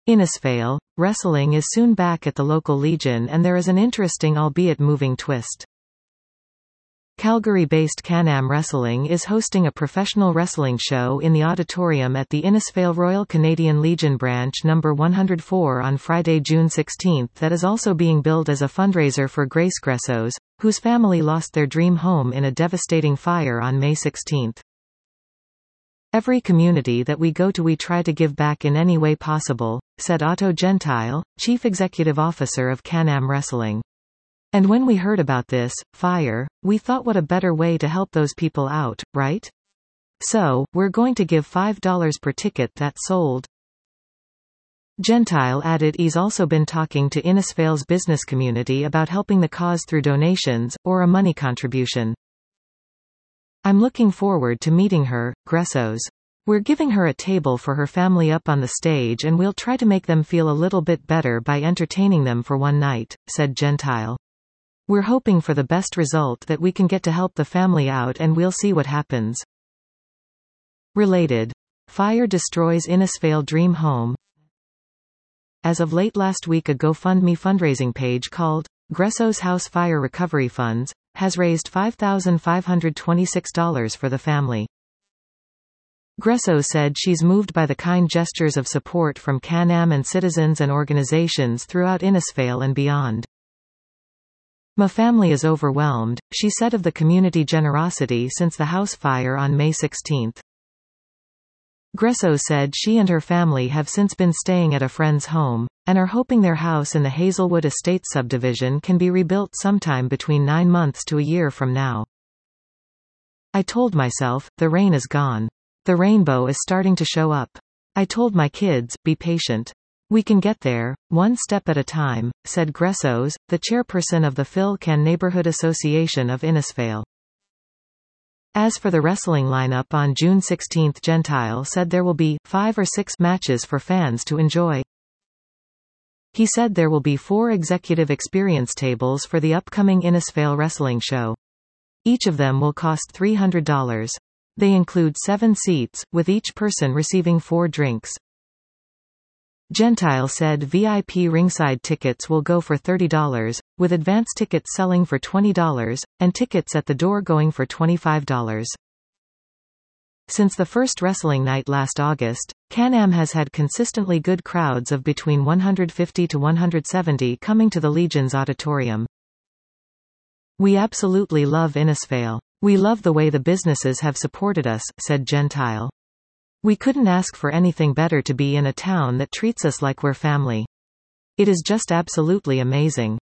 Innisfail, wrestling is soon back at the local Legion and there is an interesting albeit moving twist. Calgary-based Can-Am Wrestling is hosting a professional wrestling show in the auditorium at the Innisfail Royal Canadian Legion Branch No. 104 on Friday, June 16 that is also being billed as a fundraiser for Grace Gressos, whose family lost their dream home in a devastating fire on May 16. Every community that we go to we try to give back in any way possible, said Otto Gentile, Chief Executive Officer of Can-Am Wrestling. And when we heard about this fire, we thought what a better way to help those people out, right? So, we're going to give $5 per ticket that's sold. Gentile added he's also been talking to Innisfail's business community about helping the cause through donations, or a money contribution. I'm looking forward to meeting her, Gressos. We're giving her a table for her family up on the stage and we'll try to make them feel a little bit better by entertaining them for one night, said Gentile. We're hoping for the best result that we can get to help the family out and we'll see what happens. Related. Fire destroys Innisfail dream home. As of late last week, a GoFundMe fundraising page called Gressos House Fire Recovery Funds has raised $5,526 for the family. Gressos said she's moved by the kind gestures of support from Can-Am and citizens and organizations throughout Innisfail and beyond. My family is overwhelmed, she said of the community generosity since the house fire on May 16. Gressos said she and her family have since been staying at a friend's home, and are hoping their house in the Hazelwood Estates subdivision can be rebuilt sometime between 9 months to a year from now. I told myself, the rain is gone. The rainbow is starting to show up. I told my kids, be patient. We can get there, one step at a time, said Gressos, the chairperson of the Phil Can Neighborhood Association of Innisfail. As for the wrestling lineup on June 16, Gentile said there will be 5 or 6 matches for fans to enjoy. He said there will be 4 executive experience tables for the upcoming Innisfail wrestling show. Each of them will cost $300. They include 7 seats, with each person receiving 4 drinks. Gentile said VIP ringside tickets will go for $30, with advance tickets selling for $20, and tickets at the door going for $25. Since the first wrestling night last August, Can-Am has had consistently good crowds of between 150 to 170 coming to the Legion's auditorium. We absolutely love Innisfail. We love the way the businesses have supported us, said Gentile. We couldn't ask for anything better to be in a town that treats us like we're family. It is just absolutely amazing.